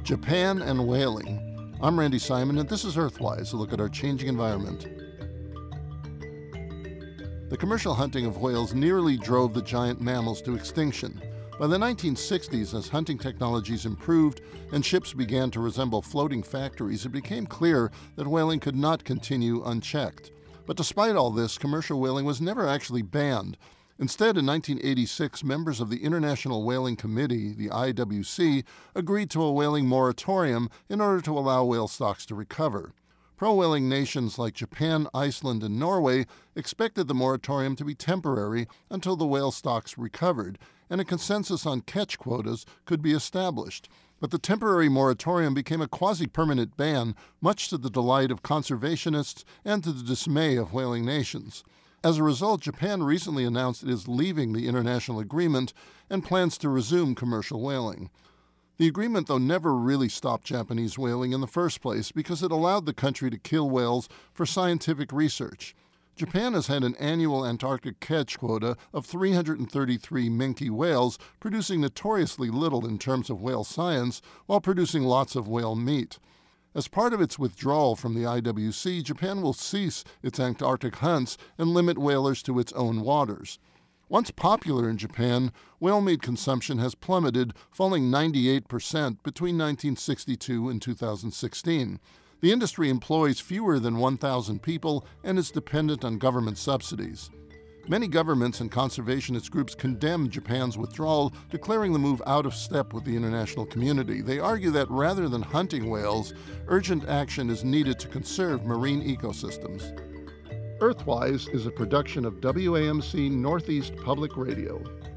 Japan and whaling. I'm Randy Simon, and this is Earthwise, a look at our changing environment. The commercial hunting of whales nearly drove the giant mammals to extinction. By the 1960s, as hunting technologies improved and ships began to resemble floating factories, it became clear that whaling could not continue unchecked. But despite all this, commercial whaling was never actually banned. Instead, in 1986, members of the International Whaling Committee, the IWC, agreed to a whaling moratorium in order to allow whale stocks to recover. Pro-whaling nations like Japan, Iceland, and Norway expected the moratorium to be temporary until the whale stocks recovered, and a consensus on catch quotas could be established. But the temporary moratorium became a quasi-permanent ban, much to the delight of conservationists and to the dismay of whaling nations. As a result, Japan recently announced it is leaving the international agreement and plans to resume commercial whaling. The agreement, though, never really stopped Japanese whaling in the first place because it allowed the country to kill whales for scientific research. Japan has had an annual Antarctic catch quota of 333 minke whales, producing notoriously little in terms of whale science, while producing lots of whale meat. As part of its withdrawal from the IWC, Japan will cease its Antarctic hunts and limit whalers to its own waters. Once popular in Japan, whale meat consumption has plummeted, falling 98% between 1962 and 2016. The industry employs fewer than 1,000 people and is dependent on government subsidies. Many governments and conservationist groups condemn Japan's withdrawal, declaring the move out of step with the international community. They argue that rather than hunting whales, urgent action is needed to conserve marine ecosystems. Earthwise is a production of WAMC Northeast Public Radio.